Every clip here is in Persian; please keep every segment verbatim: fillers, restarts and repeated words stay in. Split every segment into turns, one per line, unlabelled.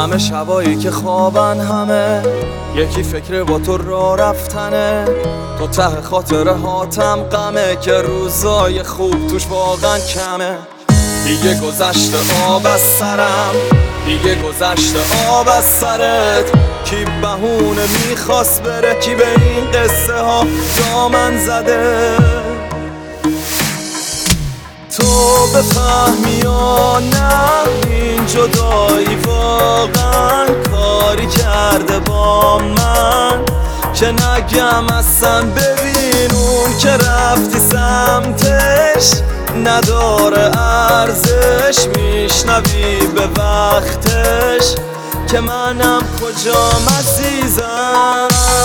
همه شبایی که خوابن همه یکی فکر با تو را رفتنه. تو ته خاطره هاتم غمه که روزای خوب توش واقعا کمه. دیگه گذشته آب از سرم، دیگه گذشته آب از سرت. کی بهونه میخواست بره، کی به این قصه ها دامن زده. تو بفهمی یا نه این جدایی واقعا کاری کرده با من که نگم اصلا. ببین اون که رفتی سمتش نداره ارزش، میشنوی به وقتش که منم کجام عزیزم.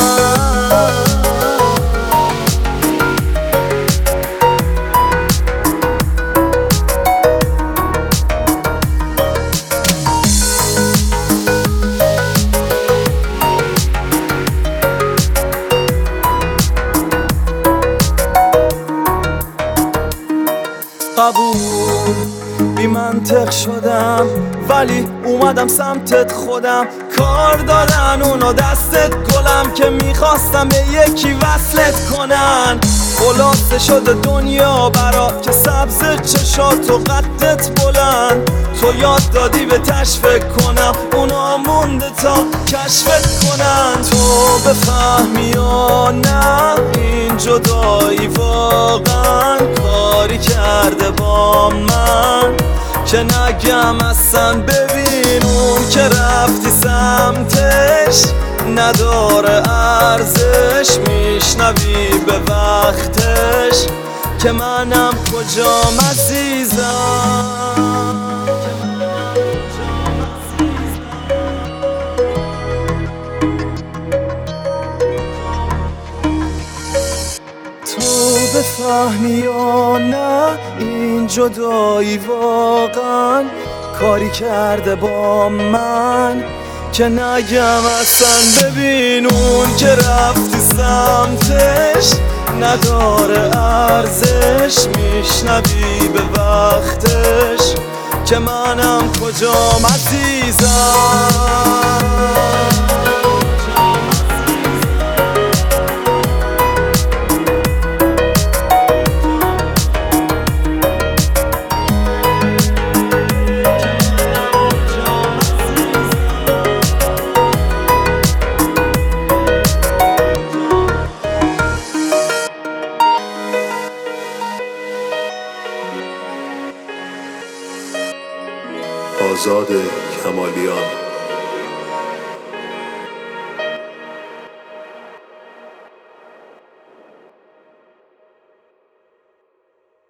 قبول بی منطق شدم ولی اومدم سمتت خودم. کار دادن اونو دستت گلم که میخواستم به یکی وصلت کنن. خلاصه شده دنیا برات که سبز چشات و قدت بلند. تو یاد دادی به تشفک کنم، اونا مونده تا کشفت کنن. تو بفهمی یا نه این جدایی واقعا کاری کرده با من که نگم اصلا. ببین اون که رفتی سمتش نداره ارزش، میشنوی به وقتش که منم کجام عزیزم. تو بفهمی یا نه این جدایی واقعا کاری کرده با من که نگم اصلا. ببین اون که رفتی سمتش نداره ارزش، میشنوی به وقتش که منم کجام عزیزم.
آزاد کمالیان.